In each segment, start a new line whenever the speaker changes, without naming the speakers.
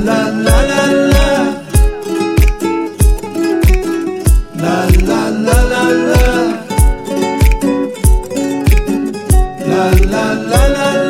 لا لا لا لا لا لا لا لا لا لا لا لا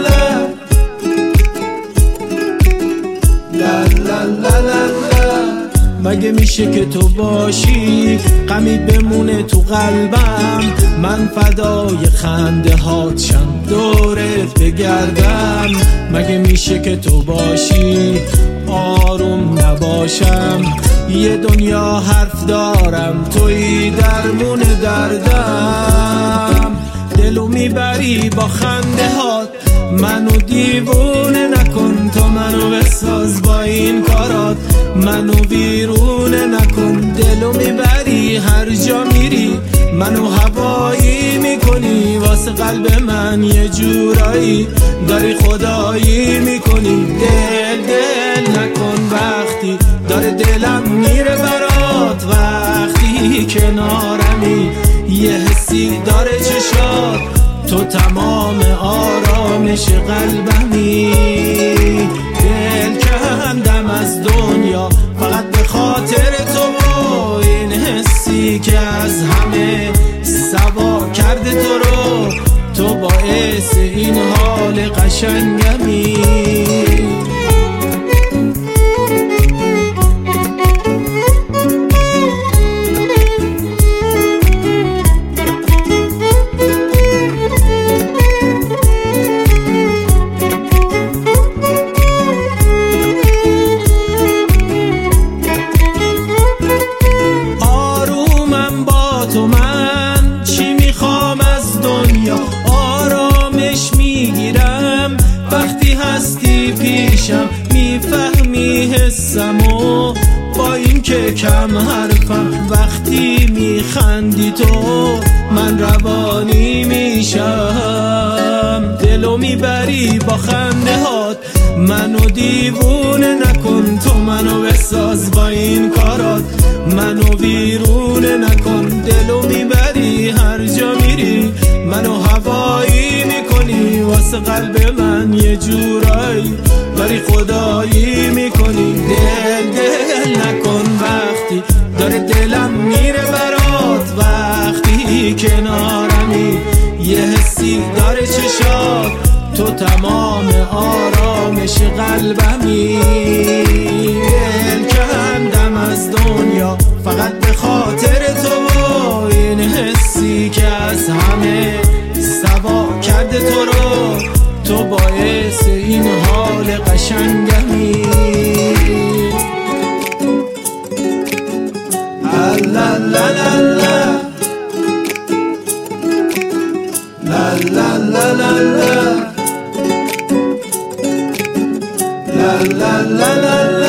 لا لا لا لا. مگه میشه که تو باشی غمی بمونه تو قلبم، من فدای خنده هات شم دورت بگردم. مگه میشه که تو باشی آروم نباشم، یه دنیا حرف دارم توی درمون دردم. دلو میبری با خنده هات، منو دیوونه نکن، تو منو بساز با این کارات، منو ویرونه نکن. دلو میبری هر جا میری، منو هوایی میکنی، واسه قلب من یه جورایی داری خدایی میکنی. دل دل نکن وقتی داره دلم میره برات، وقتی کنارمی یه حسی داره چشات، تو تمام آرامش قلبمی. دل کندم از دنیا فقط به خاطر تو، این حسی که از همه سوا کرده تو رو، تو باعث این حال قشنگمی. تو من چی میخوام از دنیا، آرامش میگیرم وقتی هستی پیشم، میفهمی حسمو با این که کم حرفم، وقتی میخندی تو من روانی میشم. دلو میبری با خنده هات، منو دیوونه نکن، تو منو بساز با این کارات، منو ویرونه نکن. دلو میبری هر جا میری، منو هوایی میکنی، واسه قلب من یه جورایی داری خدایی میکنی. دل دل نکن وقتی داره دلم میره برات، وقتی کنارمی یه حسی داره چشات، تو تمام آرامش قلبمی. دل کندم از دنیا فقط به خاطر تو، این حسی که از همه سوا کرده تو رو، تو باعث این حال قشنگمی. لا لا لا لا لا لا لا لا لا لا لا لا لا